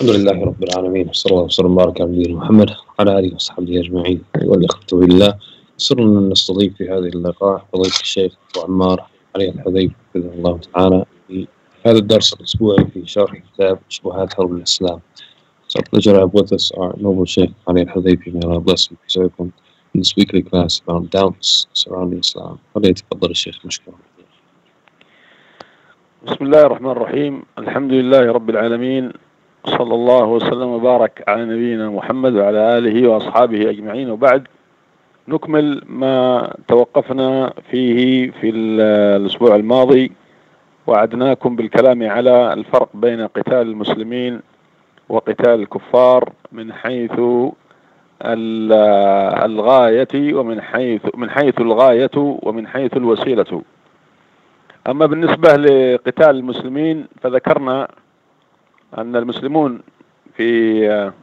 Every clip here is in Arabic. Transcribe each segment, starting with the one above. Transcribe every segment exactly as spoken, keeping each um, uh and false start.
الحمد لله رب العالمين، وصلى الله وسلم وبارك على نبينا محمد وعلى آله وصحبه أجمعين. أيها الأخوة بالله، سرنا أن نستضيف في هذه اللقاء فضيلة الشيخ أبو عمار علي الحذيفي حفظه الله تعالى في هذا الدرس الأسبوعي في شرح كتاب شبهات حرب الإسلام. So a pleasure to have with us our noble Sheikh Ali Al-Hudhayfi. May Allah bless and preserve him in this weekly class about doubts surrounding Islam. فليتفضل الشيخ مشكورا. بسم الله الرحمن الرحيم. الحمد لله رب العالمين، صلى الله وسلم وبارك على نبينا محمد وعلى آله وأصحابه أجمعين، وبعد نكمل ما توقفنا فيه في الأسبوع الماضي. وعدناكم بالكلام على الفرق بين قتال المسلمين وقتال الكفار من حيث الغاية ومن حيث من حيث الغاية ومن حيث الوسيلة. أما بالنسبة لقتال المسلمين فذكرنا أن المسلمون في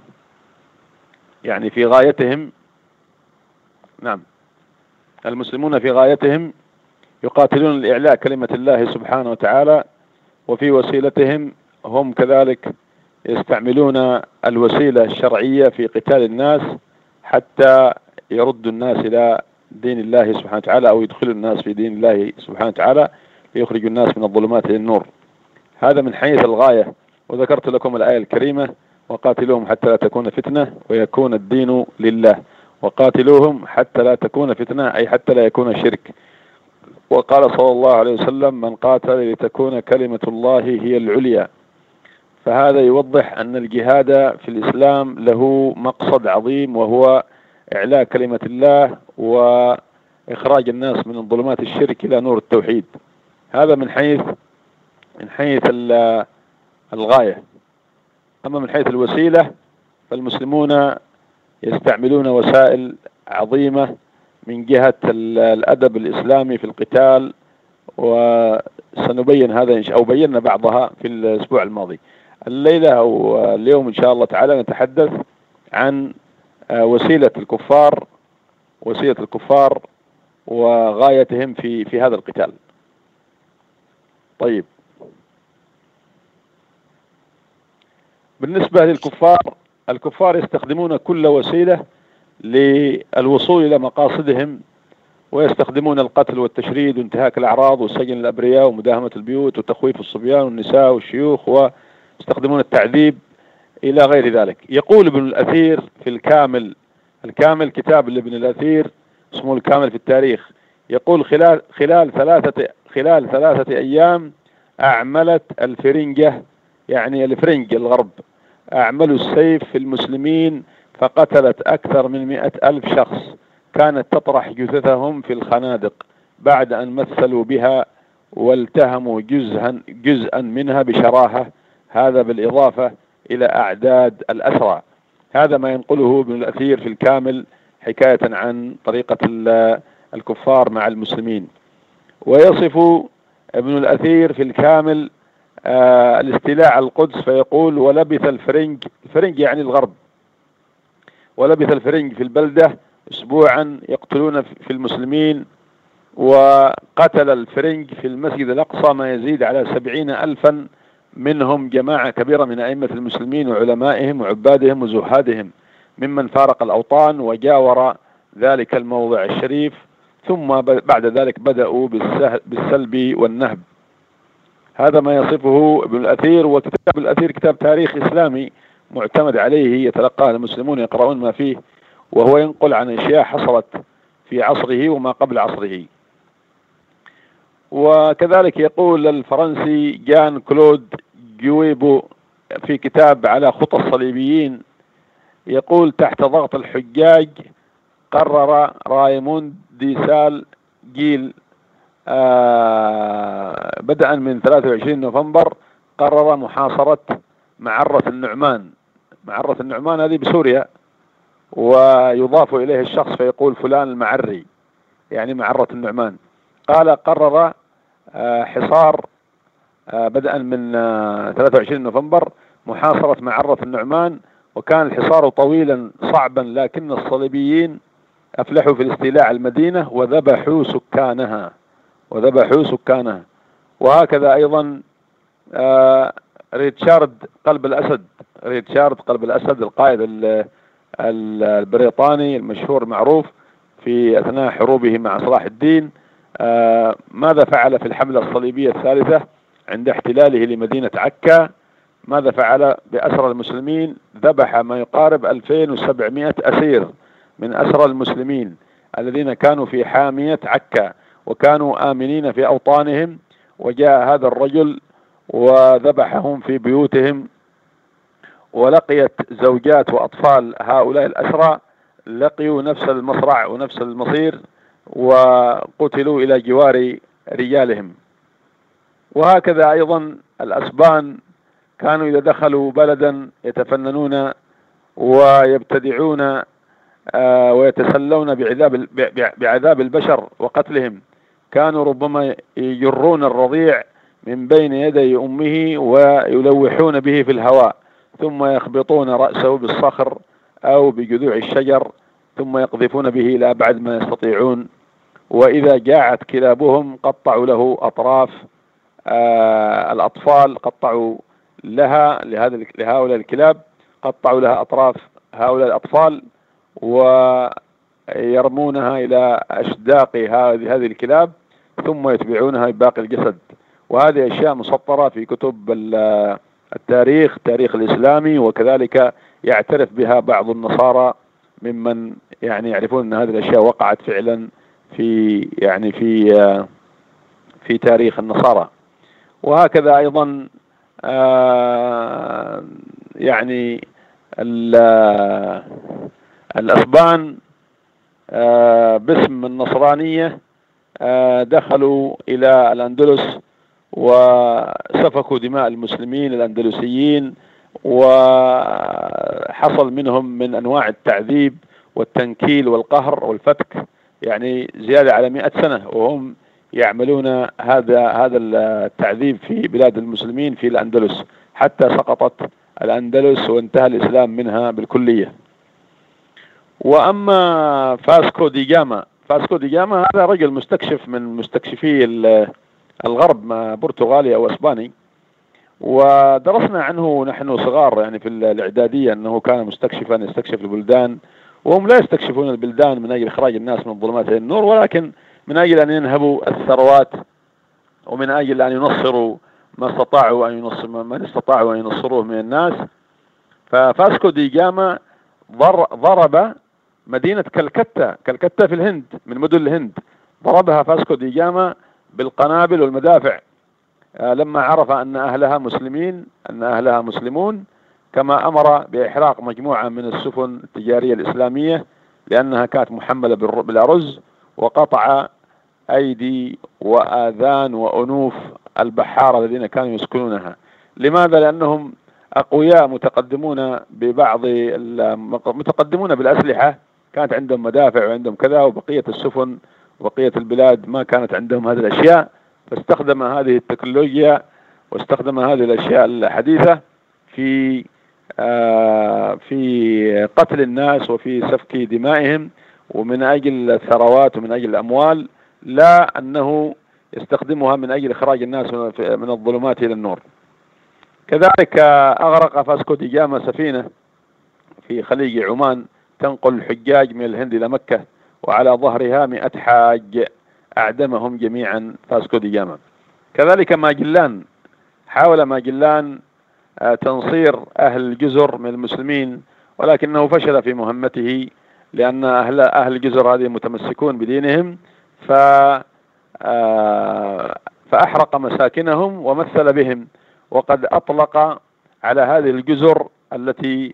يعني في غايتهم نعم المسلمون في غايتهم يقاتلون لإعلاء كلمة الله سبحانه وتعالى، وفي وسيلتهم هم كذلك يستعملون الوسيلة الشرعية في قتال الناس حتى يردوا الناس إلى دين الله سبحانه وتعالى، أو يدخلوا الناس في دين الله سبحانه وتعالى ليخرجوا الناس من الظلمات إلى النور. هذا من حيث الغاية. وذكرت لكم الآية الكريمة: وقاتلوهم حتى لا تكون فتنة ويكون الدين لله. وقاتلوهم حتى لا تكون فتنة أي حتى لا يكون شرك. وقال صلى الله عليه وسلم: من قاتل لتكون كلمة الله هي العليا. فهذا يوضح أن الجهاد في الإسلام له مقصد عظيم، وهو إعلاء كلمة الله وإخراج الناس من الظلمات الشرك إلى نور التوحيد. هذا من حيث من حيث الغاية. أما من حيث الوسيلة فالمسلمون يستعملون وسائل عظيمة من جهة الأدب الإسلامي في القتال، وسنبين هذا أو بينا بعضها في الأسبوع الماضي. الليلة أو اليوم إن شاء الله تعالى نتحدث عن وسيلة الكفار وسيلة الكفار وغايتهم في في هذا القتال. طيب، بالنسبة للكفار، الكفار يستخدمون كل وسيلة للوصول إلى مقاصدهم، ويستخدمون القتل والتشريد وانتهاك الأعراض وسجن الأبرياء ومداهمة البيوت وتخويف الصبيان والنساء والشيوخ، ويستخدمون التعذيب إلى غير ذلك. يقول ابن الأثير في الكامل الكامل كتاب لابن الأثير اسمه الكامل في التاريخ، يقول: خلال خلال ثلاثة خلال ثلاثة أيام أعملت الفرنجة، يعني الفرنج الغرب، أعملوا السيف في المسلمين فقتلت أكثر من مئة ألف شخص، كانت تطرح جثثهم في الخنادق بعد أن مثلوا بها والتهموا جزءا جزءا منها بشراهة. هذا بالإضافة إلى أعداد الأسرى. هذا ما ينقله ابن الأثير في الكامل حكاية عن طريقة الكفار مع المسلمين. ويصف ابن الأثير في الكامل آه الاستيلاء على القدس، فيقول: ولبث الفرنج الفرنج يعني الغرب ولبث الفرنج في البلدة أسبوعا يقتلون في المسلمين، وقتل الفرنج في المسجد الأقصى ما يزيد على سبعين ألفا، منهم جماعة كبيرة من أئمة المسلمين وعلمائهم وعبادهم وزهادهم ممن فارق الأوطان وجاور ذلك الموضع الشريف. ثم بعد ذلك بدأوا بالسلب والنهب. هذا ما يصفه ابن الأثير. وكتاب الأثير كتاب تاريخ إسلامي معتمد عليه، يتلقاه المسلمون يقرؤون ما فيه، وهو ينقل عن أشياء حصلت في عصره وما قبل عصره. وكذلك يقول الفرنسي جان كلود جويبو في كتاب على خطى الصليبيين، يقول: تحت ضغط الحجاج قرر رايموند دي سال جيل آه بدءا من ثلاثة وعشرين نوفمبر قرر محاصرة معرة النعمان. معرة النعمان هذه بسوريا، ويضاف إليه الشخص فيقول فلان المعري، يعني معرة النعمان. قال: قرر آه حصار آه بدءا من آه ثلاثة وعشرين نوفمبر محاصرة معرة النعمان، وكان الحصار طويلا صعبا، لكن الصليبيين أفلحوا في الاستيلاء على المدينة وذبحوا سكانها وذبحوا سكانها. وهكذا أيضا آه ريتشارد قلب الأسد ريتشارد قلب الأسد القائد البريطاني المشهور المعروف في أثناء حروبه مع صلاح الدين، ماذا فعل في الحملة الصليبية الثالثة عند احتلاله لمدينة عكا؟ ماذا فعل بأسرى المسلمين؟ ذبح ما يقارب ألفين وسبعمائة أسير من أسرى المسلمين الذين كانوا في حامية عكا وكانوا آمنين في أوطانهم، وجاء هذا الرجل وذبحهم في بيوتهم، ولقيت زوجات وأطفال هؤلاء الأسرى لقيوا نفس المصرع ونفس المصير وقتلوا إلى جوار رجالهم. وهكذا أيضا الأسبان كانوا إذا دخلوا بلدا يتفننون ويبتدعون ويتسلون بعذاب بعذاب البشر وقتلهم. كانوا ربما يجرون الرضيع من بين يدي أمه ويلوحون به في الهواء، ثم يخبطون رأسه بالصخر أو بجذوع الشجر، ثم يقذفون به إلى أبعد ما يستطيعون. وإذا جاعت كلابهم قطعوا له أطراف آه الأطفال، قطعوا لها لهؤلاء الكلاب قطعوا لها أطراف هؤلاء الأطفال ويرمونها إلى أشداق هذه هذه الكلاب، ثم يتبعونها بباقي الجسد. وهذه أشياء مسطرة في كتب التاريخ التاريخ الإسلامي، وكذلك يعترف بها بعض النصارى ممن يعني يعرفون أن هذه الأشياء وقعت فعلا في يعني في في تاريخ النصارى. وهكذا أيضا آه يعني الأسبان آه باسم النصرانية آه دخلوا إلى الأندلس وسفكوا دماء المسلمين الأندلسيين، وحصل منهم من أنواع التعذيب والتنكيل والقهر والفتك يعني زيادة على مئة سنة، وهم يعملون هذا هذا التعذيب في بلاد المسلمين في الأندلس، حتى سقطت الأندلس وانتهى الإسلام منها بالكلية. وأما فاسكو دي جاما فاسكو دي جاما هذا رجل مستكشف من مستكشفي الغرب، برتغالي أو أسباني، ودرسنا عنه نحن صغار يعني في الإعدادية أنه كان مستكشفا يستكشف البلدان، وهم لا يستكشفون البلدان من أجل إخراج الناس من الظلمات إلى النور، ولكن من أجل أن ينهبوا الثروات، ومن أجل أن ينصروا ما استطاعوا أن ينصر من استطاعوا أن ينصروه من الناس. ففاسكو دي جاما ضرب مدينة كلكتة كلكتة في الهند من مدن الهند، ضربها فاسكو دي جاما بالقنابل والمدافع لما عرف أن أهلها مسلمين أن أهلها مسلمون، كما أمر بإحراق مجموعة من السفن التجارية الإسلامية لأنها كانت محملة بالأرز، وقطع أيدي وآذان وأنوف البحارة الذين كانوا يسكنونها. لماذا؟ لأنهم أقوياء متقدمون ببعض متقدمون بالأسلحة، كانت عندهم مدافع وعندهم كذا، وبقية السفن وبقية البلاد ما كانت عندهم هذه الأشياء، فاستخدم هذه التكنولوجيا واستخدم هذه الأشياء الحديثة في آه في قتل الناس وفي سفك دمائهم، ومن أجل الثروات ومن أجل الأموال، لا أنه يستخدمها من أجل إخراج الناس من الظلمات إلى النور. كذلك أغرق فاسكو دي جاما سفينة في خليج عمان تنقل الحجاج من الهند إلى مكة، وعلى ظهرها مئة حاج أعدمهم جميعا فاسكو دي جاما. كذلك ماجلان، حاول ماجلان تنصير أهل الجزر من المسلمين، ولكنه فشل في مهمته لأن أهل أهل الجزر هذه متمسكون بدينهم، ف فأحرق مساكنهم ومثل بهم، وقد أطلق على هذه الجزر التي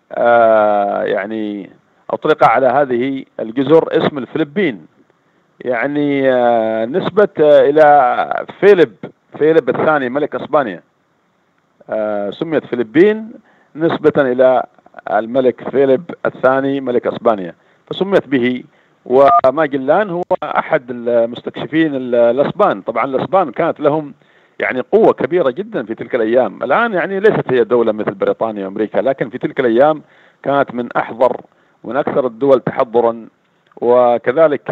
يعني أطلق على هذه الجزر اسم الفلبين، يعني نسبة إلى فيلب فيلب الثاني ملك إسبانيا، سميت فلبين نسبة إلى الملك فيلب الثاني ملك إسبانيا فسميت به. وماجلان هو أحد المستكشفين الأسبان. طبعا الأسبان كانت لهم يعني قوة كبيرة جدا في تلك الأيام، الآن يعني ليست هي دولة مثل بريطانيا وأمريكا، لكن في تلك الأيام كانت من أحضر ومن أكثر الدول تحضرا. وكذلك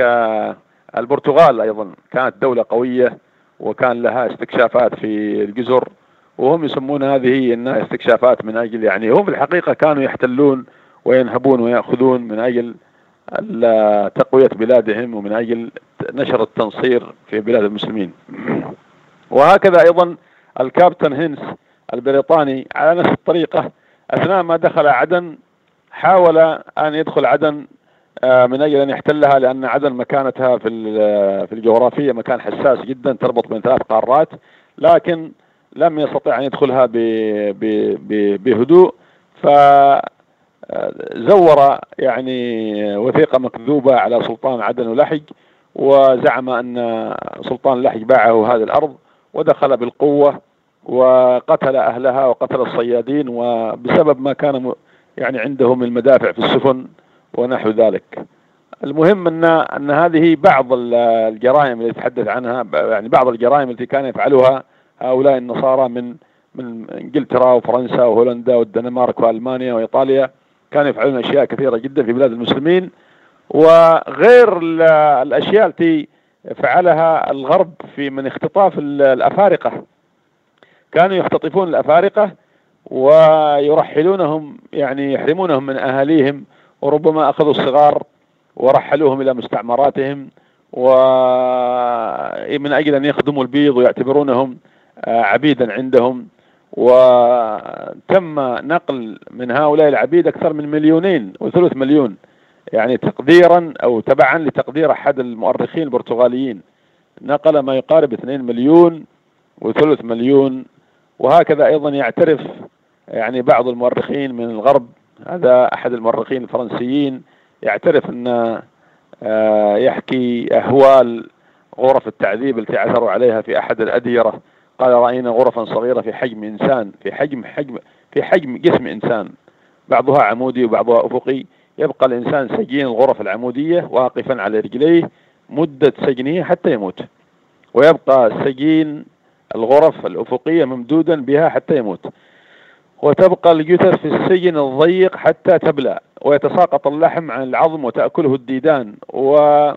البرتغال أيضا كانت دولة قوية وكان لها استكشافات في الجزر، وهم يسمون هذه انها استكشافات من اجل، يعني هم في الحقيقة كانوا يحتلون وينهبون ويأخذون من اجل تقوية بلادهم ومن اجل نشر التنصير في بلاد المسلمين. وهكذا ايضا الكابتن هينس البريطاني على نفس الطريقة، اثناء ما دخل عدن حاول ان يدخل عدن من اجل ان يحتلها، لان عدن مكانتها في في الجغرافية مكان حساس جدا تربط بين ثلاث قارات، لكن لم يستطع ان يدخلها بهدوء، فزور يعني وثيقة مكذوبة على سلطان عدن ولحج، وزعم ان سلطان لحج باعه هذه الارض، ودخل بالقوة وقتل اهلها وقتل الصيادين، وبسبب ما كان يعني عندهم من المدافع في السفن ونحو ذلك. المهم ان ان هذه بعض الجرائم التي يتحدث عنها، يعني بعض الجرائم التي كان يفعلها هؤلاء النصارى من من انجلترا وفرنسا وهولندا والدنمارك والمانيا وايطاليا، كانوا يفعلون اشياء كثيرة جدا في بلاد المسلمين، وغير الاشياء التي فعلها الغرب في من اختطاف الافارقة. كانوا يختطفون الافارقة ويرحلونهم، يعني يحرمونهم من اهاليهم، وربما اخذوا الصغار ورحلوهم الى مستعمراتهم ومن اجل ان يخدموا البيض ويعتبرونهم عبيدا عندهم. وتم نقل من هؤلاء العبيد اكثر من مليونين وثلث مليون، يعني تقديرا او تبعا لتقدير احد المؤرخين البرتغاليين، نقل ما يقارب اثنين مليون وثلث مليون. وهكذا ايضا يعترف يعني بعض المؤرخين من الغرب، هذا احد المؤرخين الفرنسيين يعترف ان يحكي اهوال غرف التعذيب التي عثروا عليها في احد الاديرة. قال راينا غرفا صغيرة في حجم انسان، في حجم حجم في حجم جسم انسان، بعضها عمودي وبعضها افقي، يبقى الانسان سجين الغرف العمودية واقفا على رجليه مدة سجنه حتى يموت، ويبقى سجين الغرف الافقية ممدودا بها حتى يموت، وتبقى الجثث في السجن الضيق حتى تبلى، ويتساقط اللحم عن العظم وتأكله الديدان، و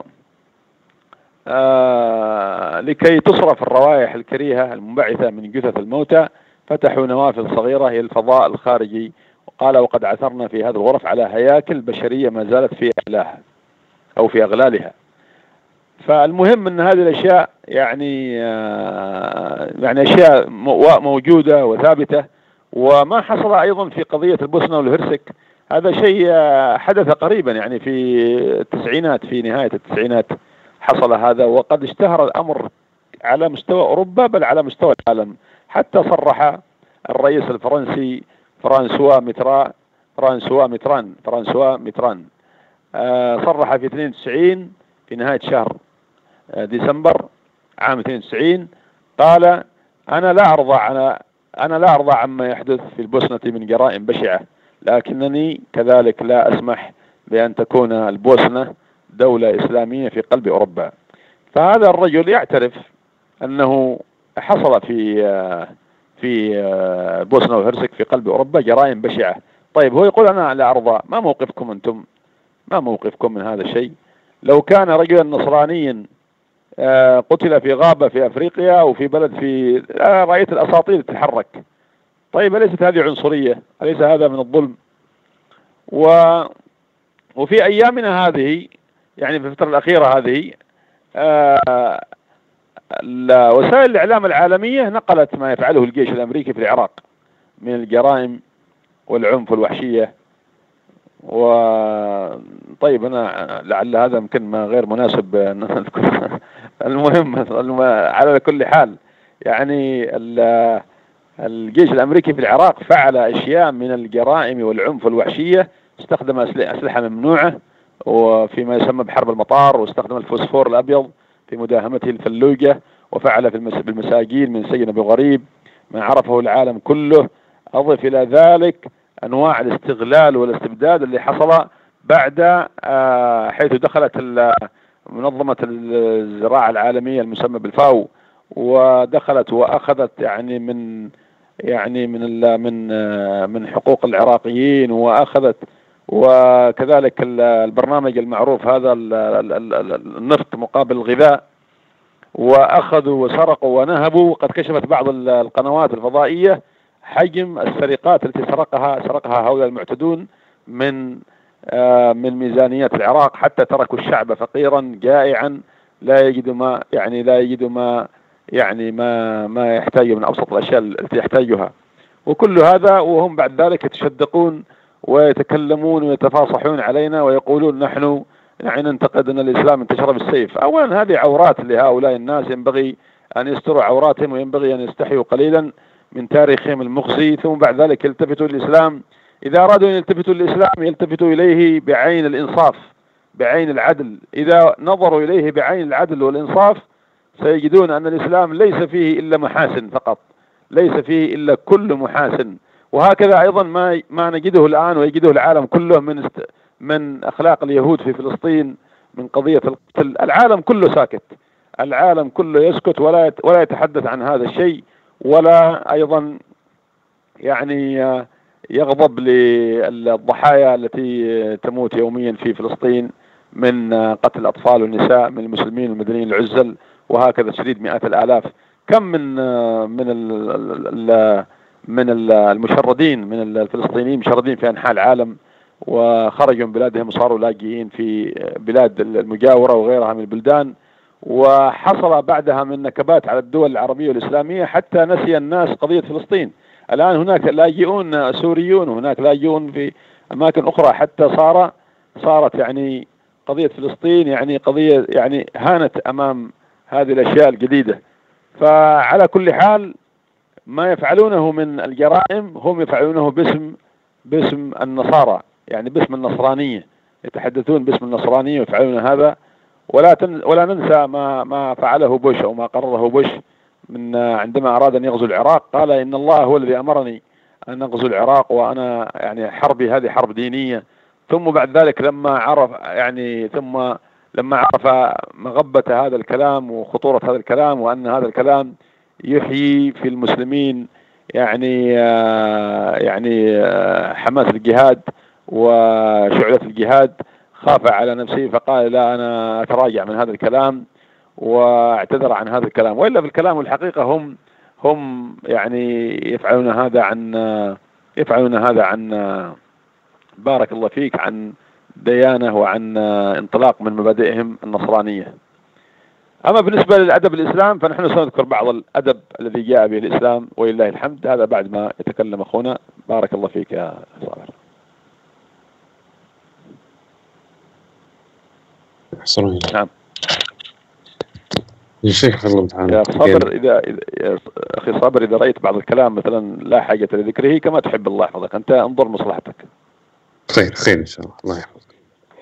آه لكي تصرف الروائح الكريهة المنبعثة من جثث الموتى فتحوا نوافذ صغيرة هي الفضاء الخارجي. وقال وقد عثرنا في هذه الغرف على هياكل بشرية ما زالت في أعلاها أو في أغلالها. فالمهم أن هذه الأشياء يعني آه يعني أشياء موجودة وثابتة. وما حصل أيضا في قضية البوسنة والهرسك هذا شيء حدث قريبا، يعني في التسعينات، في نهاية التسعينات حصل هذا، وقد اشتهر الأمر على مستوى أوروبا بل على مستوى العالم، حتى صرح الرئيس الفرنسي فرانسوا ميتران فرانسوا ميتران فرانسوا ميتران آه صرح في اثنين وتسعين في نهاية شهر ديسمبر عام اثنين وتسعين، قال أنا لا أرضى على أنا لا أرضى عما يحدث في البوسنة من جرائم بشعة، لكنني كذلك لا أسمح بأن تكون البوسنة دولة إسلامية في قلب أوروبا. فهذا الرجل يعترف أنه حصل في في البوسنة والهرسك في قلب أوروبا جرائم بشعة. طيب هو يقول أنا لا أرضى، ما موقفكم أنتم؟ ما موقفكم من هذا الشيء؟ لو كان رجلا نصرانيا قتل في غابة في أفريقيا أو في بلد في رأيت الأساطيل تتحرك، طيب أليست هذه عنصرية؟ أليس هذا من الظلم؟ و وفي أيامنا هذه، يعني في الفترة الأخيرة هذه، وسائل الإعلام العالمية نقلت ما يفعله الجيش الأمريكي في العراق من الجرائم والعنف والوحشية. وطيب أنا لعل هذا يمكن ما غير مناسب أن نذكر. المهم على كل حال يعني الجيش الأمريكي في العراق فعل أشياء من الجرائم والعنف والوحشية، استخدم أسلحة ممنوعة وفيما يسمى بحرب المطار، واستخدم الفوسفور الأبيض في مداهمته الفلوجة، وفعل في المساجين من سجن أبي غريب ما عرفه العالم كله. أضف إلى ذلك أنواع الاستغلال والاستبداد اللي حصل بعد حيث دخلت منظمة الزراعة العالمية المسمى بالفاو، ودخلت وأخذت يعني من يعني من من من حقوق العراقيين، وأخذت وكذلك البرنامج المعروف هذا النفط مقابل الغذاء، وأخذوا وسرقوا ونهبوا. قد كشفت بعض القنوات الفضائية حجم السرقات التي سرقها سرقها هؤلاء المعتدون من من ميزانيات العراق، حتى تركوا الشعب فقيرا جائعا لا يجد ما يعني لا يجد ما يعني ما ما يحتاجه من أبسط الأشياء التي يحتاجها. وكل هذا وهم بعد ذلك يتشدقون ويتكلمون ويتفاصحون علينا ويقولون نحن يعني ننتقد أن الإسلام انتشر بالسيف. أولا هذه عورات لهؤلاء الناس، ينبغي أن يستروا عوراتهم وينبغي أن يستحيوا قليلا من تاريخهم المخزي، ثم بعد ذلك يلتفتوا للإسلام. إذا أرادوا أن يلتفتوا للإسلام يلتفتوا إليه بعين الإنصاف، بعين العدل. إذا نظروا إليه بعين العدل والإنصاف سيجدون أن الإسلام ليس فيه إلا محاسن فقط، ليس فيه إلا كل محاسن. وهكذا أيضا ما ما نجده الآن ويجده العالم كله من است من أخلاق اليهود في فلسطين، من قضية القتل. العالم كله ساكت، العالم كله يسكت ولا ولا يتحدث عن هذا الشيء، ولا أيضا يعني يغضب للضحايا التي تموت يوميا في فلسطين من قتل الأطفال والنساء من المسلمين المدنيين العزل، وهكذا تشريد مئات الآلاف. كم من من ال من المشردين من الفلسطينيين مشردين في أنحاء العالم وخرجوا من بلادهم وصاروا لاجئين في بلاد المجاورة وغيرها من البلدان، وحصل بعدها من نكبات على الدول العربية والإسلامية حتى نسي الناس قضية فلسطين. الآن هناك لاجئون سوريون وهناك لاجئون في أماكن أخرى، حتى صار صارت يعني قضية فلسطين يعني قضية يعني هانت أمام هذه الأشياء الجديدة. فعلى كل حال ما يفعلونه من الجرائم هم يفعلونه باسم باسم النصارى، يعني باسم النصرانية، يتحدثون باسم النصرانية ويفعلون هذا. ولا تن ولا ننسى ما ما فعله بوش أو ما قرره بوش من عندما أراد أن يغزو العراق، قال إن الله هو الذي أمرني أن أغزو العراق وأنا يعني حربي هذه حرب دينية. ثم بعد ذلك لما عرف يعني ثم لما عرف مغبة هذا الكلام وخطورة هذا الكلام وأن هذا الكلام يحيي في المسلمين يعني يعني حماس الجهاد وشعلة الجهاد، خاف على نفسه فقال لا أنا أتراجع من هذا الكلام واعتذر عن هذا الكلام. وإلا في الكلام والحقيقة هم هم يعني يفعلون هذا عن يفعلون هذا عن بارك الله فيك عن ديانة وعن انطلاق من مبادئهم النصرانية. أما بالنسبة للأدب الإسلام فنحن سنذكر بعض الأدب الذي جاء به الإسلام ولله الحمد، هذا بعد ما يتكلم أخونا. بارك الله فيك يا صابر. أحسن. نعم يا شيخ الله تعالى. يا صابر إذا, إذا يا أخي صابر إذا رأيت بعض الكلام مثلا لا حاجة لذكره كما تحب الله يحفظك، أنت انظر مصلحتك. خير خير إن شاء الله، الله يحفظك.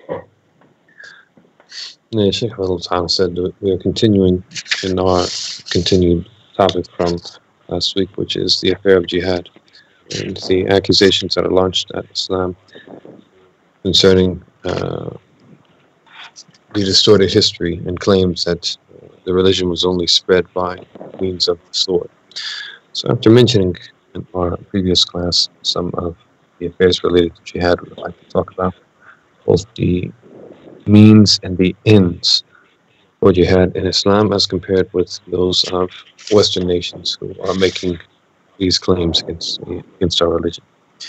Yeah, Sheikh Allah Ta'ala said we are continuing in our continued topic from last week, which is the affair of jihad and the accusations that are launched at Islam concerning uh, the distorted history and claims that uh, the religion was only spread by means of the sword. So after mentioning in our previous class some of the affairs related to jihad, we would like to talk about both the means and the ends for jihad in Islam as compared with those of Western nations who are making these claims against, against our religion.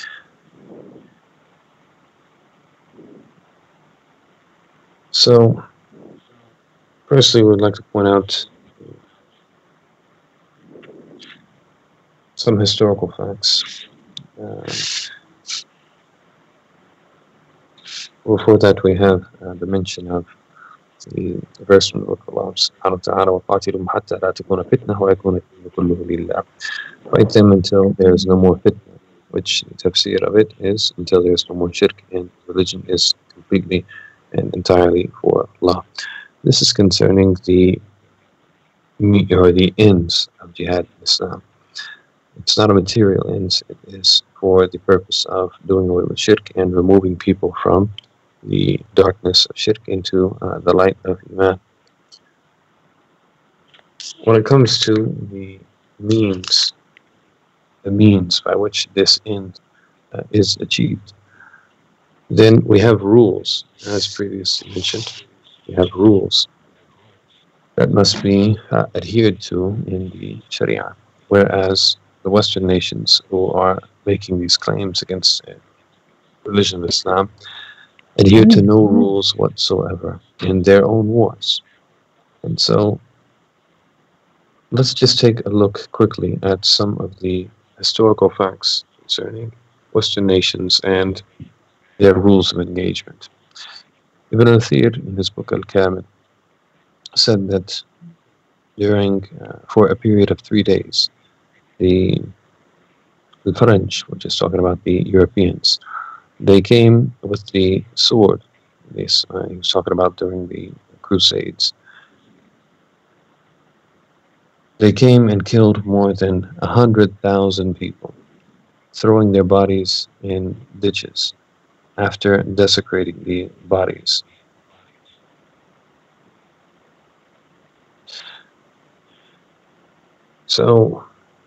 So, firstly, we would like to point out some historical facts. Uh, Before that, we have uh, the mention of the verse from the book of Allah subhanahu wa ta'ala, وَقَاتِلُهُمْ حَتَّى لَا تَكُونَ فِتْنَةٌ وَيَكُونَ الدِّينُ كُلُّهُ لِلَّهِ. Fight them until there is no more fitna, which the tafsir of it is until there is no more shirk and religion is completely and entirely for Allah. This is concerning the or the ends of jihad in Islam. It's not a material ends, it is for the purpose of doing away with shirk and removing people from the darkness of shirk into uh, the light of Iman. When it comes to the means, the means by which this end uh, is achieved, then we have rules, as previously mentioned. We have rules that must be uh, adhered to in the Sharia, whereas the Western nations who are making these claims against the religion of Islam adhere to no rules whatsoever in their own wars. And so let's just take a look quickly at some of the historical facts concerning Western nations and their rules of engagement. Ibn al-Athir, in his book Al-Kamil, said that during, uh, for a period of three days, the, the French, which is talking about the Europeans, they came with the sword. This, uh, he was talking about during the Crusades. They came and killed more than a hundred thousand people, throwing their bodies in ditches after desecrating the bodies. So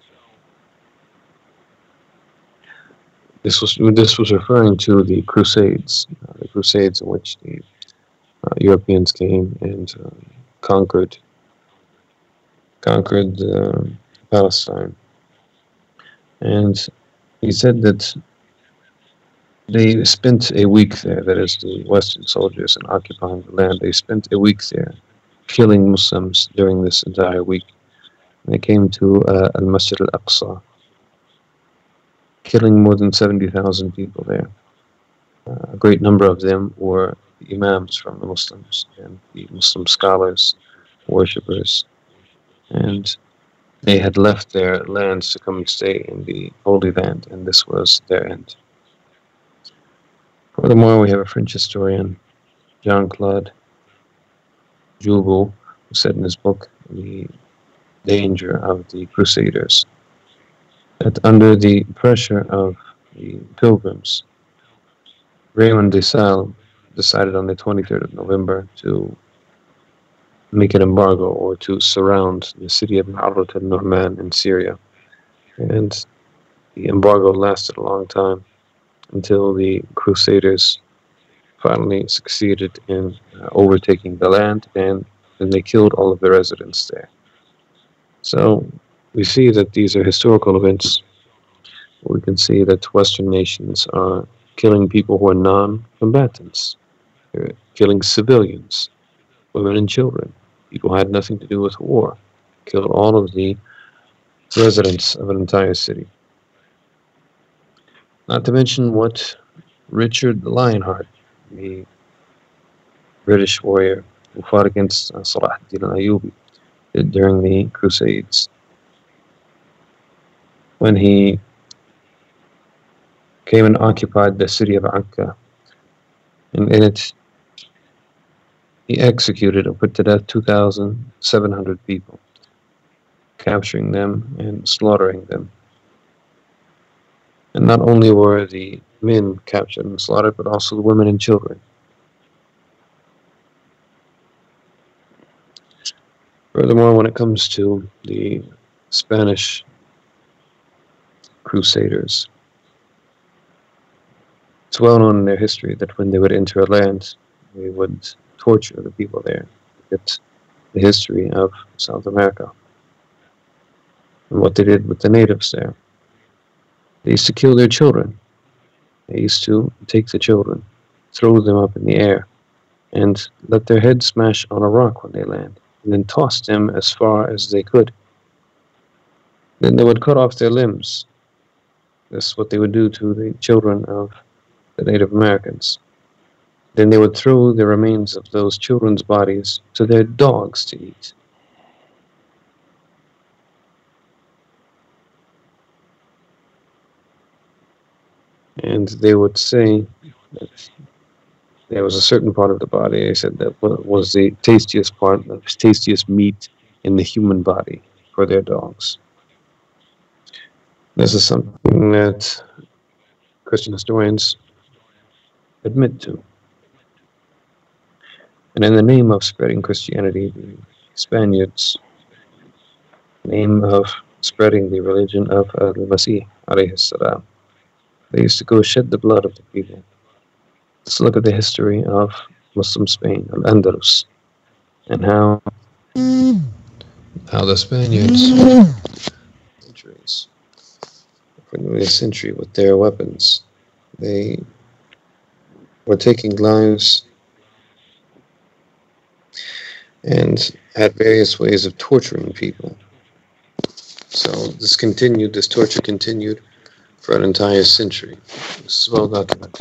this was this was referring to the Crusades, uh, the Crusades in which the uh, Europeans came and uh, conquered conquered uh, Palestine. And he said that they spent a week there, that is, the Western soldiers in occupying the land, they spent a week there, killing Muslims during this entire week. They came to uh, Al-Masjid Al-Aqsa, killing more than seventy thousand people there. Uh, a great number of them were the imams from the Muslims and the Muslim scholars, worshippers, and they had left their lands to come and stay in the Holy Land, and this was their end. Furthermore, we have a French historian, Jean-Claude Joubert, who said in his book, The Danger of the Crusaders, that under the pressure of the pilgrims, Raymond de Sales decided on the twenty-third of November to make an embargo or to surround the city of Ma'arat al-Nu'man in Syria. And the embargo lasted a long time until the Crusaders finally succeeded in uh, overtaking the land, and then they killed all of the residents there. So we see that these are historical events. We can see that Western nations are killing people who are non-combatants. They're killing civilians, women and children, people who had nothing to do with war, killed all of the residents of an entire city. Not to mention what Richard the Lionheart, the British warrior who fought against uh, Salah ad-Din al-Ayyubi, did during the Crusades, when he came and occupied the city of Akka, and in it he executed or put to death two thousand seven hundred people, capturing them and slaughtering them. And not only were the men captured and slaughtered, but also the women and children. Furthermore, when it comes to the Spanish Crusaders, it's well known in their history that when they would enter a land, they would torture the people there. It's the history of South America and what they did with the natives there. They used to kill their children. They used to take the children, throw them up in the air, and let their heads smash on a rock when they land, and then toss them as far as they could. Then they would cut off their limbs. That's what they would do to the children of the Native Americans. Then they would throw the remains of those children's bodies to their dogs to eat. And they would say that there was a certain part of the body, they said, that was the tastiest part, the tastiest meat in the human body for their dogs. This is something that Christian historians admit to. And in the name of spreading Christianity, the Spaniards, in the name of spreading the religion of Al-Masih, alayhi salam, they used to go shed the blood of the people. Let's look at the history of Muslim Spain, Al-Andalus, and how how the Spaniards centuries for nearly a century with their weapons, they were taking lives and had various ways of torturing people. So this continued, this torture continued for an entire century. This is well documented.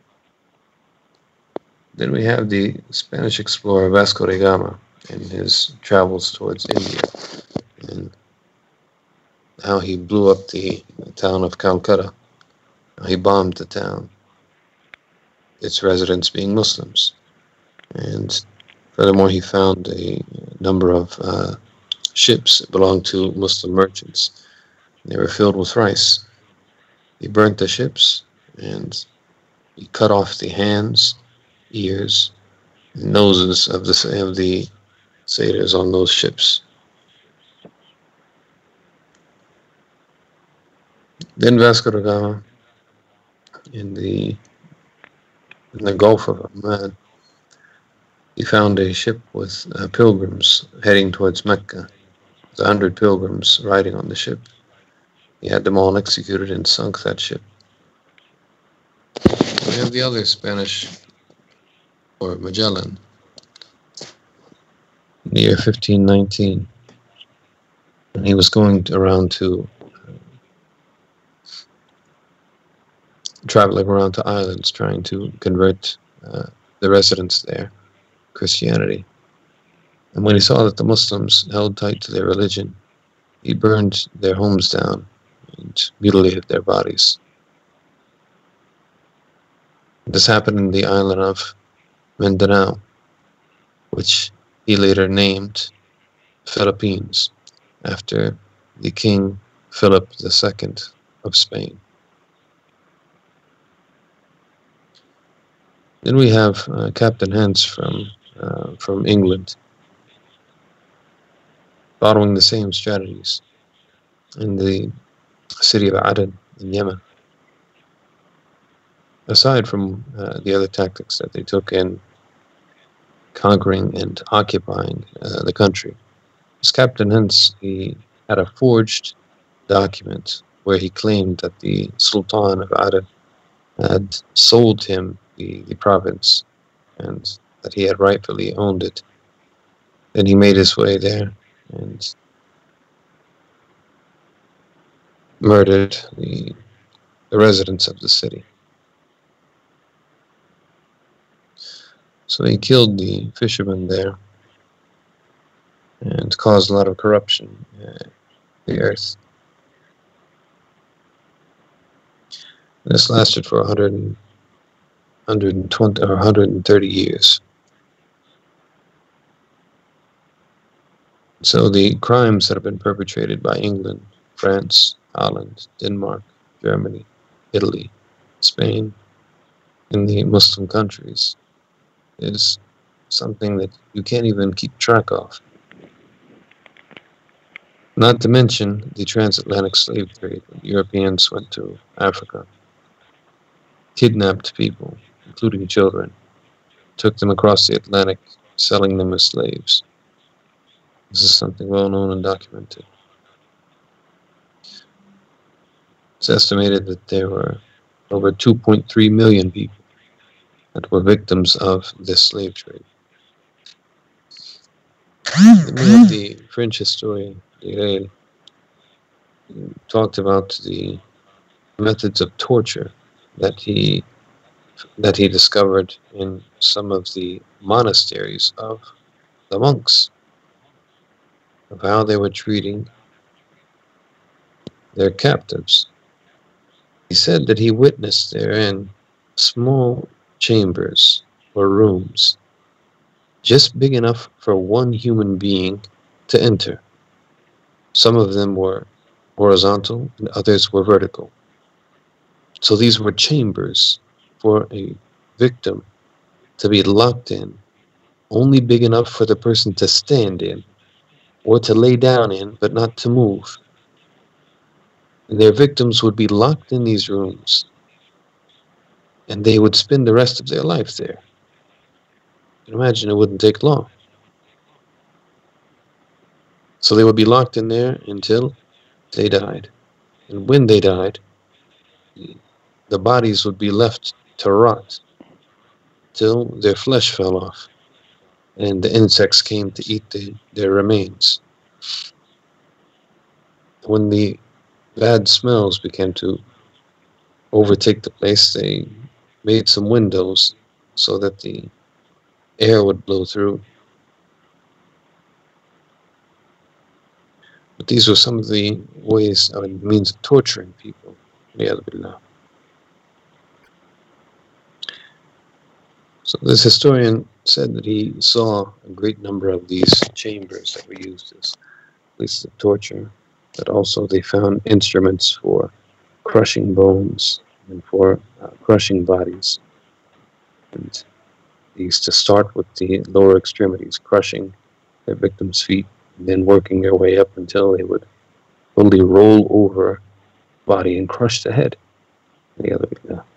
Then we have the Spanish explorer Vasco da Gama and his travels towards India, and how he blew up the town of Calcutta. He bombed the town, its residents being Muslims. And furthermore, he found a number of uh, ships that belonged to Muslim merchants. They were filled with rice. He burnt the ships, and he cut off the hands, ears, and noses of the, of the sailors on those ships. Then Vasco da Gama, in the in the Gulf of Oman, he found a ship with uh, pilgrims heading towards Mecca. A hundred pilgrims riding on the ship. He had them all executed and sunk that ship. We have the other Spanish, or Magellan, in the year fifteen nineteen. And he was going around to, uh, traveling around to islands, trying to convert uh, the residents there, Christianity. And when he saw that the Muslims held tight to their religion, he burned their homes down and mutilated their bodies. This happened in the island of Mindanao, which he later named Philippines, after the King Philip the Second of Spain. Then we have uh, Captain Hance from, uh, from England, following the same strategies in the city of Aden in Yemen. Aside from uh, the other tactics that they took in conquering and occupying uh, the country, as Captain Hance, he had a forged document where he claimed that the Sultan of Aden had sold him the, the province and that he had rightfully owned it. Then he made his way there and murdered the, the residents of the city. So he killed the fishermen there and caused a lot of corruption in the earth. This lasted for one hundred, one hundred twenty or one hundred thirty years. So the crimes that have been perpetrated by England, France, Holland, Denmark, Germany, Italy, Spain, in the Muslim countries is something that you can't even keep track of. Not to mention the transatlantic slave trade when Europeans went to Africa, kidnapped people, including children, took them across the Atlantic, selling them as slaves. This is something well known and documented. It's estimated that there were over two point three million people that were victims of this slave trade. Then we have the French historian Delisle, who talked about the methods of torture that he that he discovered in some of the monasteries of the monks, of how they were treating their captives. He said that he witnessed therein small chambers or rooms just big enough for one human being to enter. Some of them were horizontal and others were vertical. So these were chambers for a victim to be locked in, only big enough for the person to stand in or to lay down in, but not to move. And their victims would be locked in these rooms, and they would spend the rest of their life there. You can imagine it wouldn't take long. So they would be locked in there until they died. And when they died, the bodies would be left to rot till their flesh fell off, and the insects came to eat the, their remains. When the bad smells began to overtake the place, they made some windows so that the air would blow through. But these were some of the ways, or means of torturing people. So this historian said that he saw a great number of these chambers that were used as places of torture, that also they found instruments for crushing bones and for uh, crushing bodies. And they used to start with the lower extremities, crushing their victims' feet, and then working their way up until they would fully roll over the body and crush the head. The other way down.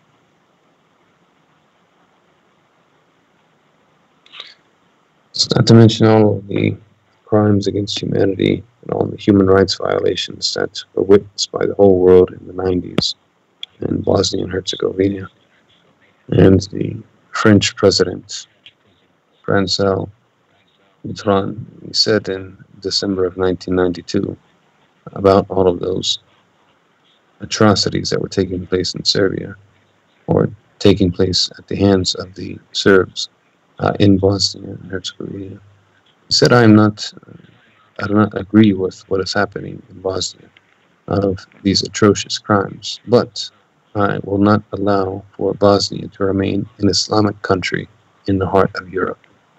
It's not to mention all of the crimes against humanity and all the human rights violations that were witnessed by the whole world in the nineties in Bosnia and Herzegovina. And the French president, François Mitterrand, he said in December of nineteen ninety-two about all of those atrocities that were taking place in Serbia, or taking place at the hands of the Serbs uh, in Bosnia and Herzegovina. He said, I am not, uh, I do not agree with what is happening in Bosnia of these atrocious crimes, but I will not allow for Bosnia to remain an Islamic country in the heart of Europe.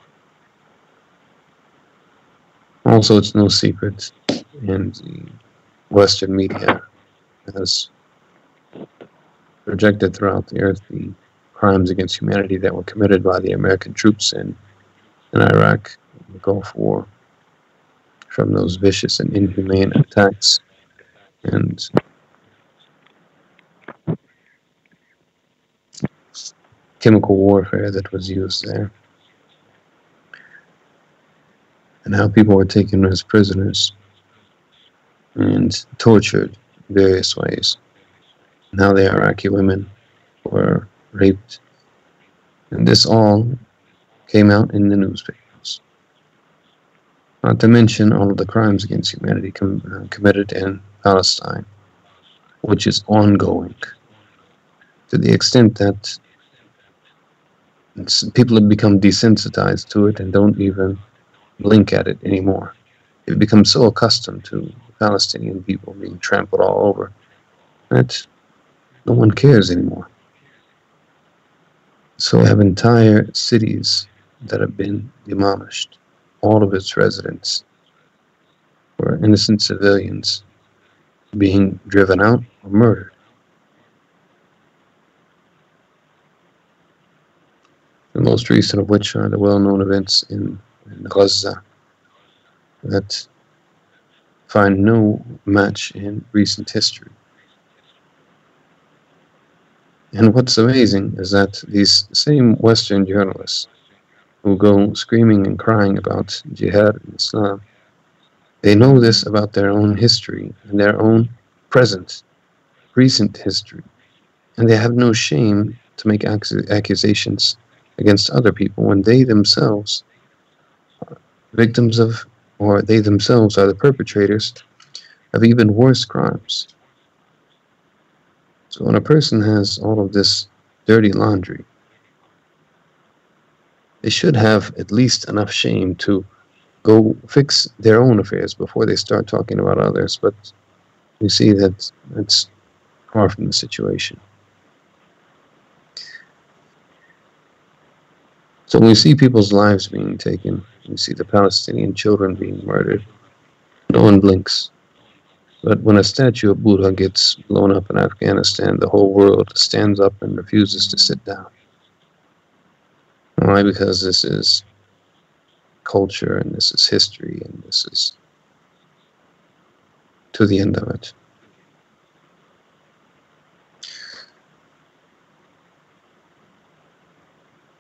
Also, it's no secret, and the Western media has projected throughout the earth the crimes against humanity that were committed by the American troops in, in Iraq, in the Gulf War, from those vicious and inhumane attacks and chemical warfare that was used there, and how people were taken as prisoners and tortured in various ways, and how the Iraqi women were raped. And this all came out in the newspapers. Not to mention all of the crimes against humanity com- uh, committed in Palestine, which is ongoing, to the extent that people have become desensitized to it and don't even blink at it anymore. They've become so accustomed to Palestinian people being trampled all over that no one cares anymore. So we have entire cities that have been demolished, all of its residents, for innocent civilians being driven out or murdered. The most recent of which are the well-known events in, in Gaza that find no match in recent history. And what's amazing is that these same Western journalists who go screaming and crying about jihad in Islam, they know this about their own history and their own present, recent history. And they have no shame to make ac- accusations against other people when they themselves are victims of, or they themselves are the perpetrators of even worse crimes. So when a person has all of this dirty laundry, they should have at least enough shame to go fix their own affairs before they start talking about others. But we see that that's far from the situation. So when we see people's lives being taken, we see the Palestinian children being murdered, no one blinks. But when a statue of Buddha gets blown up in Afghanistan, the whole world stands up and refuses to sit down. Why? Because this is culture, and this is history, and this is to the end of it.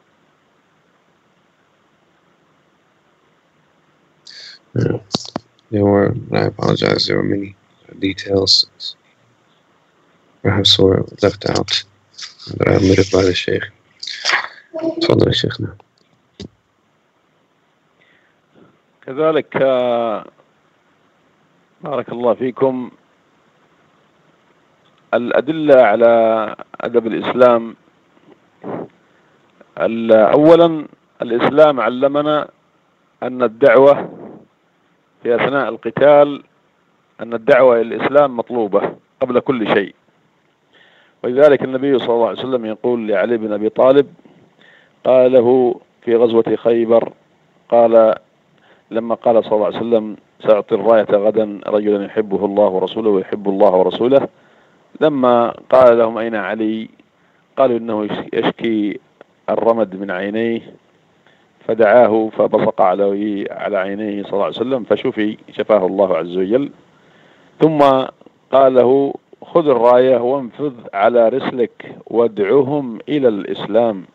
Yeah. There were, I apologize, there were many details perhaps were left out that are omitted by the Sheikh. تفضل يا شيخنا. كذلك بارك الله فيكم الأدلة على أدب الإسلام. أولا الإسلام علمنا أن الدعوة في أثناء القتال أن الدعوة إلى الإسلام مطلوبة قبل كل شيء، ولذلك النبي صلى الله عليه وسلم يقول لعلي بن أبي طالب، قال له في غزوة خيبر، قال لما قال صلى الله عليه وسلم سأعطي الراية غدا رجلا يحبه الله ورسوله ويحب الله ورسوله، لما قال لهم أين علي؟ قالوا إنه يشكي الرمد من عينيه، فدعاه فبصق على على عينيه صلى الله عليه وسلم فشفي، شفاه الله عز وجل. ثم قال له خذ الراية وانفذ على رسلك وادعهم إلى الإسلام،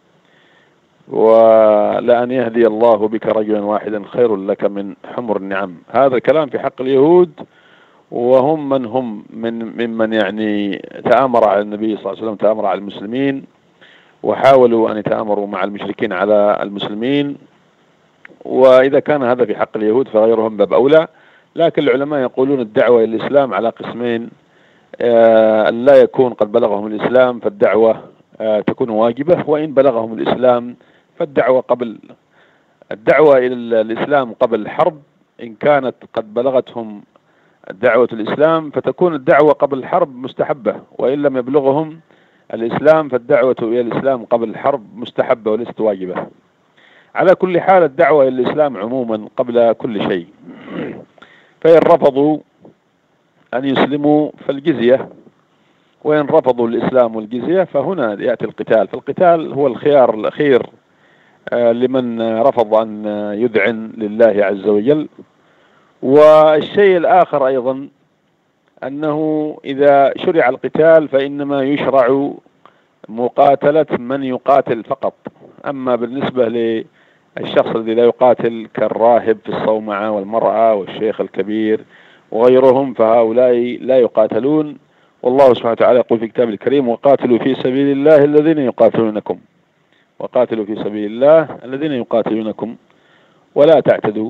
ولأن يهدي الله بك رجلا واحدا خير لك من حمر النعم. هذا الكلام في حق اليهود، وهم من هم من ممن يعني تآمر على النبي صلى الله عليه وسلم، تآمر على المسلمين، وحاولوا أن يتآمروا مع المشركين على المسلمين. وإذا كان هذا في حق اليهود فغيرهم باب أولى. لكن العلماء يقولون الدعوة إلى الإسلام على قسمين، آه لا يكون قد بلغهم الإسلام فالدعوة آه تكون واجبة، وإن بلغهم الإسلام فالدعوة قبل الدعوة إلى الإسلام قبل الحرب، إن كانت قد بلغتهم دعوة الإسلام فتكون الدعوة قبل الحرب مستحبة، وإن لم يبلغهم الإسلام فالدعوة إلى الإسلام قبل الحرب مستحبة وليست واجبة. على كل حال الدعوة إلى الإسلام عموما قبل كل شيء، فإن رفضوا أن يسلموا فالجزية، وإن رفضوا الإسلام والجزية فهنا يأتي القتال. فالقتال هو الخيار الأخير لمن رفض أن يذعن لله عز وجل. والشيء الآخر أيضا أنه إذا شرع القتال فإنما يشرع مقاتلة من يقاتل فقط. أما بالنسبة للشخص الذي لا يقاتل كالراهب في الصومعة والمرأة والشيخ الكبير وغيرهم فهؤلاء لا يقاتلون. والله سبحانه وتعالى يقول في كتابه الكريم وقاتلوا في سبيل الله الذين يقاتلونكم، وقاتلوا في سبيل الله الذين يقاتلونكم ولا تعتدوا.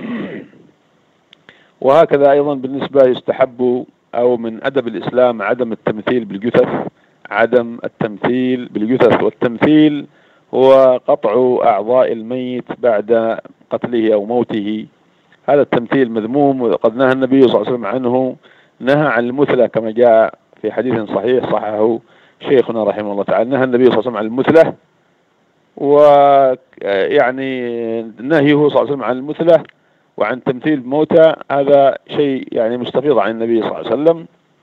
وهكذا أيضا بالنسبة يستحب أو من أدب الإسلام عدم التمثيل بالجثث، عدم التمثيل بالجثث. والتمثيل هو قطع أعضاء الميت بعد قتله أو موته، هذا التمثيل مذموم، وقد نهى النبي صلى الله عليه وسلم عنه، نهى عن المثلة كما جاء في حديث صحيح صححه شيخنا رحمه الله تعالى، نهى النبي صلى الله عليه وسلم عن المثلة، ويعني نهيه صلى الله عليه وسلم عن المثلة وعن تمثيل الموتى هذا شيء يعني مستفيض عن النبي صلى الله عليه وسلم،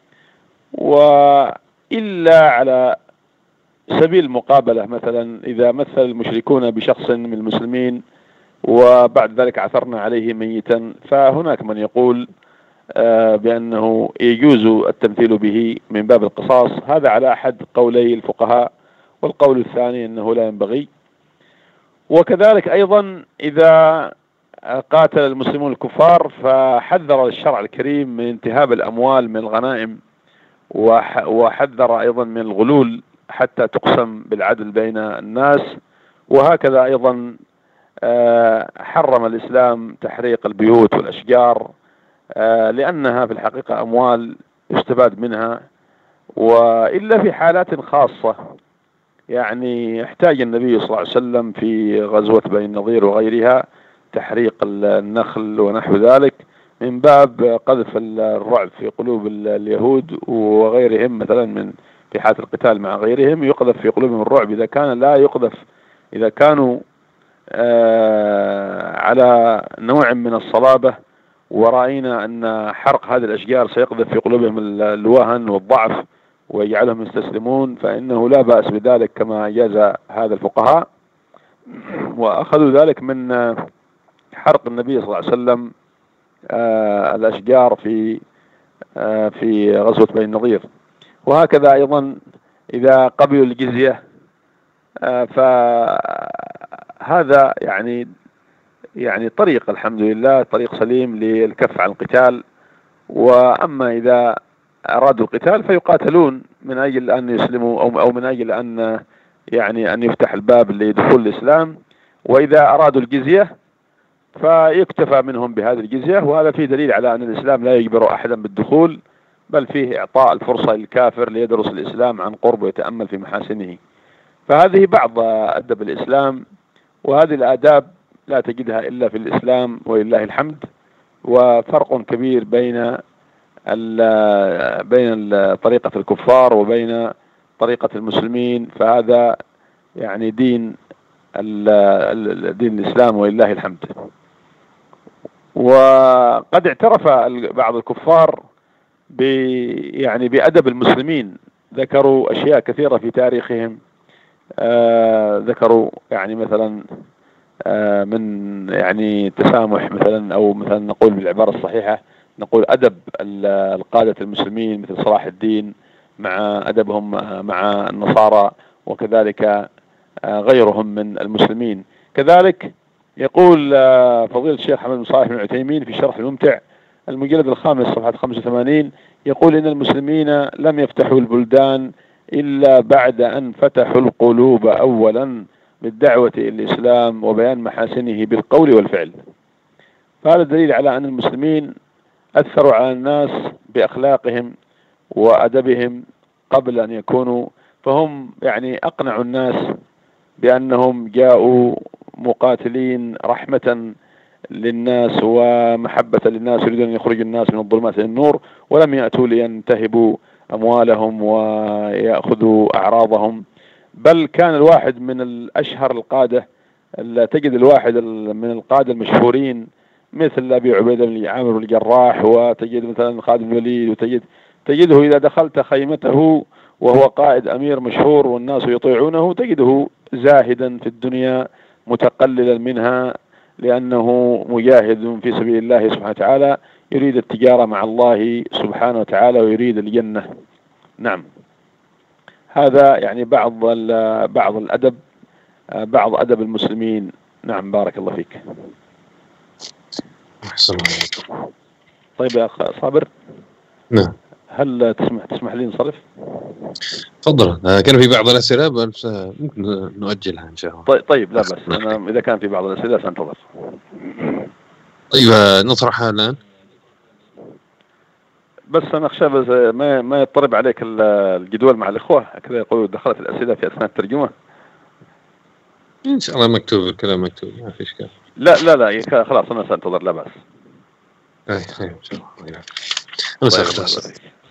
وإلا على سبيل المقابلة. مثلا إذا مثل المشركون بشخص من المسلمين وبعد ذلك عثرنا عليه ميتا، فهناك من يقول بأنه يجوز التمثيل به من باب القصاص، هذا على أحد قولي الفقهاء، والقول الثاني أنه لا ينبغي. وكذلك أيضا إذا قاتل المسلمون الكفار فحذر الشرع الكريم من انتهاب الأموال من الغنائم، وحذر أيضا من الغلول حتى تقسم بالعدل بين الناس. وهكذا أيضا حرم الإسلام تحريق البيوت والأشجار، لأنها في الحقيقة أموال يستفاد منها، وإلا في حالات خاصة يعني يحتاج النبي صلى الله عليه وسلم في غزوة بني النضير وغيرها تحريق النخل ونحو ذلك من باب قذف الرعب في قلوب اليهود وغيرهم، مثلا من في حالة القتال مع غيرهم يقذف في قلوبهم الرعب. إذا كان لا يقذف، إذا كانوا آه على نوع من الصلابة ورأينا أن حرق هذه الأشجار سيقذف في قلوبهم الوهن والضعف ويجعلهم يستسلمون، فإنه لا بأس بذلك كما جاز هذا الفقهاء، وأخذوا ذلك من حرق النبي صلى الله عليه وسلم آه الأشجار في آه في غزوة بني النضير. وهكذا أيضا إذا قبلوا الجزية آه فهذا يعني يعني طريق الحمد لله طريق سليم للكف عن القتال. وأما إذا أرادوا القتال فيقاتلون من أجل أن يسلموا أو أو من أجل أن يعني أن يفتح الباب لدخول الإسلام. وإذا أرادوا الجزية فيكتفى منهم بهذه الجزية، وهذا فيه دليل على أن الإسلام لا يجبر أحدا بالدخول، بل فيه إعطاء الفرصة للكافر ليدرس الإسلام عن قرب ويتأمل في محاسنه. فهذه بعض أدب الإسلام، وهذه الآداب لا تجدها إلا في الإسلام ولله الحمد. وفرق كبير بين بين طريقة الكفار وبين طريقة المسلمين، فهذا يعني دين دين الإسلام ولله الحمد. وقد اعترف بعض الكفار ب يعني بأدب المسلمين، ذكروا أشياء كثيرة في تاريخهم. آه ذكروا يعني مثلا آه من يعني تسامح مثلا، أو مثلا نقول بالعبارة الصحيحة نقول أدب القادة المسلمين مثل صلاح الدين مع أدبهم مع النصارى، وكذلك غيرهم من المسلمين. كذلك يقول فضيلة الشيخ حمد بن صالح بن عثيمين في شرح الممتع المجلد الخامس صفحة خمسة وثمانين، يقول إن المسلمين لم يفتحوا البلدان إلا بعد أن فتحوا القلوب أولا بالدعوة إلى الإسلام وبيان محاسنه بالقول والفعل. فهذا دليل على أن المسلمين أثروا على الناس بأخلاقهم وأدبهم قبل أن يكونوا، فهم يعني أقنعوا الناس بأنهم جاءوا مقاتلين رحمة للناس ومحبة للناس، يريدون أن يخرج الناس من الظلمات إلى النور، ولم يأتوا لينتهبوا أموالهم ويأخذوا أعراضهم. بل كان الواحد من الأشهر القادة، تجد الواحد من القادة المشهورين مثل أبي عبيدة بن عامر بن الجراح، وتجد مثلا خالد بن الوليد، وتجد تجده إذا دخلت خيمته وهو قائد أمير مشهور والناس يطيعونه تجده زاهدا في الدنيا متقللا منها، لأنه مجاهد في سبيل الله سبحانه وتعالى، يريد التجارة مع الله سبحانه وتعالى ويريد الجنة. نعم، هذا يعني بعض بعض الأدب بعض أدب المسلمين. نعم، بارك الله فيك. أحسن الله. طيب يا أخ صابر. نعم. هل تسمح تسمح لي نصرف؟ تفضل. كان في بعض الأسئلة بس ممكن نؤجلها إن شاء الله. طيب, طيب لا بس أنا إذا كان في بعض الأسئلة سأنتظر. طيب نطرحها الآن. بس أنا أخشى بس ما ما يضطرب عليك الجدول مع الإخوة كذا، يقولوا دخلت الأسئلة في أثناء الترجمة. إن شاء الله مكتوب، الكلام مكتوب، ما في إشكال. لا لا لا خلاص أنا سأنتظر، لا بأس. أي أي إن شاء الله. أنا سأختصر.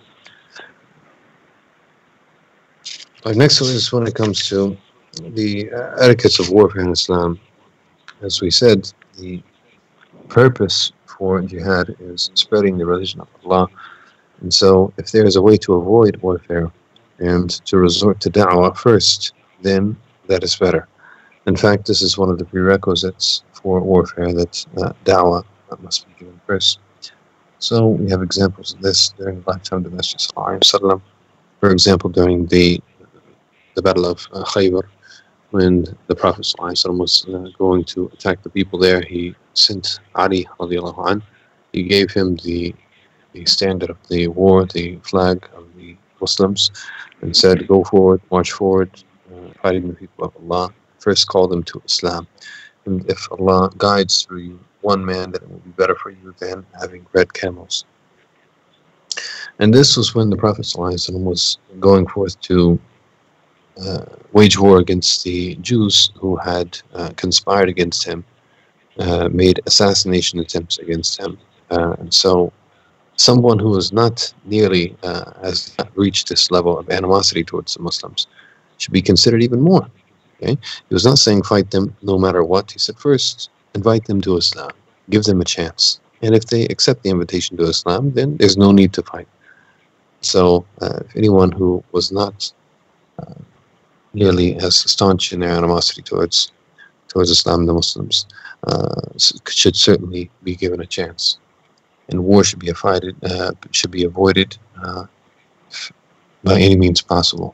Right, next is when it comes to the uh, etiquettes of warfare in Islam. As we said, the purpose for jihad is spreading the religion of Allah. And so if there is a way to avoid warfare and to resort to da'wah first, then that is better. In fact, this is one of the prerequisites for warfare, that uh, da'wah must be given first. So we have examples of this during the lifetime of the Messenger Sallallahu Alaihi Wasallam. For example, during the the Battle of uh, Khaybar, when the Prophet ﷺ was uh, going to attack the people there, he sent Ali radiallahu anh. He gave him the the standard of the war, the flag of the Muslims, and said, go forward, march forward, uh, fighting the people of Allah. First call them to Islam. And if Allah guides through you one man, then it will be better for you than having red camels. And this was when the Prophet ﷺ was going forth to Uh, wage war against the Jews who had uh, conspired against him, uh, made assassination attempts against him. Uh, and so someone who is not nearly uh, has not reached this level of animosity towards the Muslims should be considered even more. Okay? He was not saying fight them no matter what. He said first invite them to Islam, give them a chance. And if they accept the invitation to Islam, then there's no need to fight. So uh, if anyone who was not uh, nearly as staunch in their animosity towards towards Islam and the Muslims uh, should certainly be given a chance. And war should be avoided, uh, should be avoided uh, by any means possible.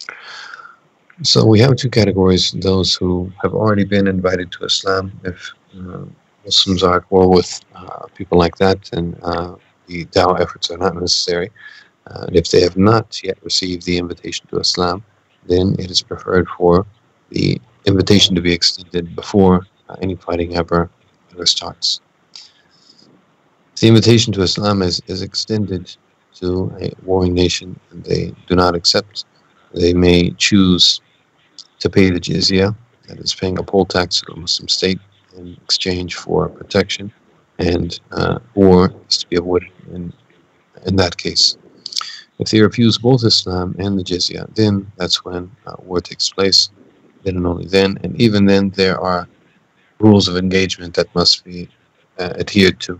So we have two categories: those who have already been invited to Islam. If uh, Muslims are at war with uh, people like that, and uh, the dawah efforts are not necessary. Uh, and if they have not yet received the invitation to Islam, then it is preferred for the invitation to be extended before uh, any fighting ever, ever starts. If the invitation to Islam is, is extended to a warring nation and they do not accept, they may choose to pay the jizya, that is paying a poll tax to the Muslim state in exchange for protection, and uh, war is to be avoided in, in that case. If they refuse both Islam and the jizya, then that's when uh, war takes place, then and only then, and even then there are rules of engagement that must be uh, adhered to.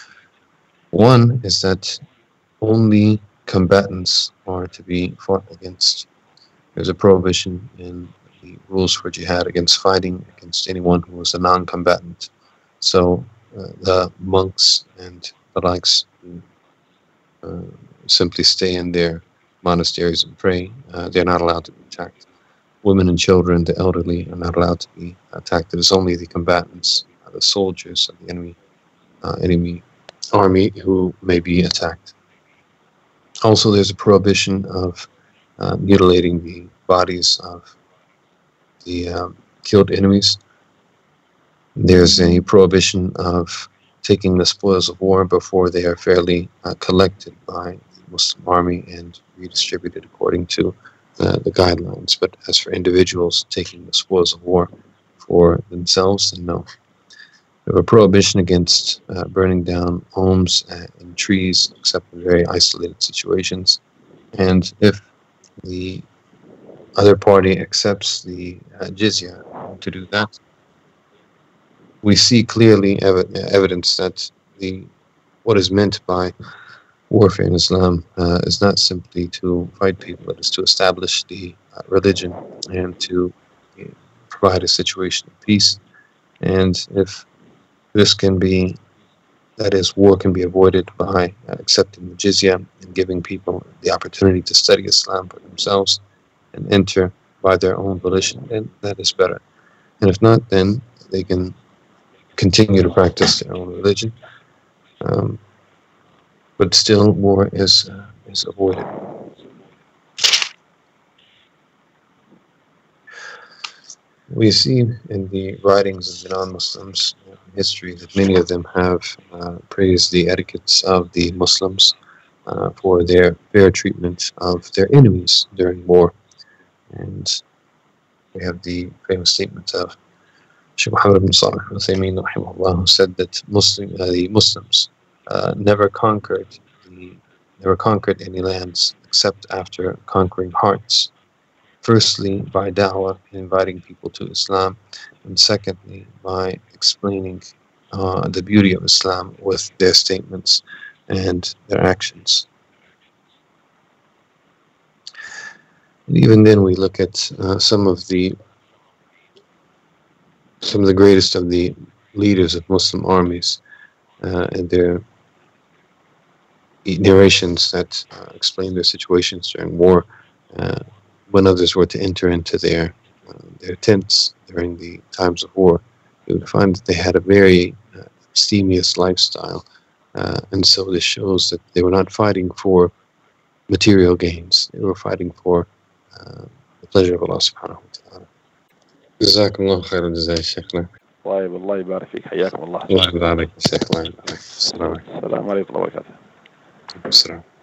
One is that only combatants are to be fought against. There's a prohibition in the rules for jihad against fighting against anyone who is a non-combatant. So uh, the monks and the likes who uh, simply stay in their monasteries and pray, uh, they're not allowed to be attacked. Women and children, the elderly, are not allowed to be attacked. It is only the combatants, uh, the soldiers of the enemy, uh, enemy army who may be attacked. Also, there's a prohibition of uh, mutilating the bodies of the um, killed enemies. There's a prohibition of taking the spoils of war before they are fairly uh, collected by the Muslim army and redistributed according to uh, the guidelines. But as for individuals taking the spoils of war for themselves, then no. We have a prohibition against uh, burning down homes and trees, except in very isolated situations. And if the other party accepts the uh, jizya to do that, we see clearly ev- evidence that the what is meant by warfare in Islam uh, is not simply to fight people, it is to establish the uh, religion and to uh, provide a situation of peace. And if this can be, that is, war can be avoided by uh, accepting the jizya and giving people the opportunity to study Islam for themselves and enter by their own volition, then that is better. And if not, then they can continue to practice their own religion. Um, but still, war is, uh, is avoided. We see in the writings of the non-Muslims in history that many of them have uh, praised the etiquettes of the Muslims uh, for their fair treatment of their enemies during war. And we have the famous statement of Shaykh Muhammad ibn Salih al-Uthaymeen rahimahullah, who said that Muslim, uh, the Muslims uh, never conquered the, never conquered any lands except after conquering hearts. Firstly, by da'wah, inviting people to Islam, and secondly, by explaining uh, the beauty of Islam with their statements and their actions. And even then, we look at uh, some of the some of the greatest of the leaders of Muslim armies uh, and their narrations that uh, explain their situations during war. Uh, when others were to enter into their uh, their tents during the times of war, you would find that they had a very uh, abstemious lifestyle. Uh, and so this shows that they were not fighting for material gains. They were fighting for uh, the pleasure of Allah subhanahu wa ta'ala. جزاكم الله خير الجزاء شيخنا. طيب الله يبارك فيك حياكم الله. الله يبارك فيك شيخ. الله يبارك. السلام عليكم. السلام عليكم ورحمة الله وبركاته. السلام.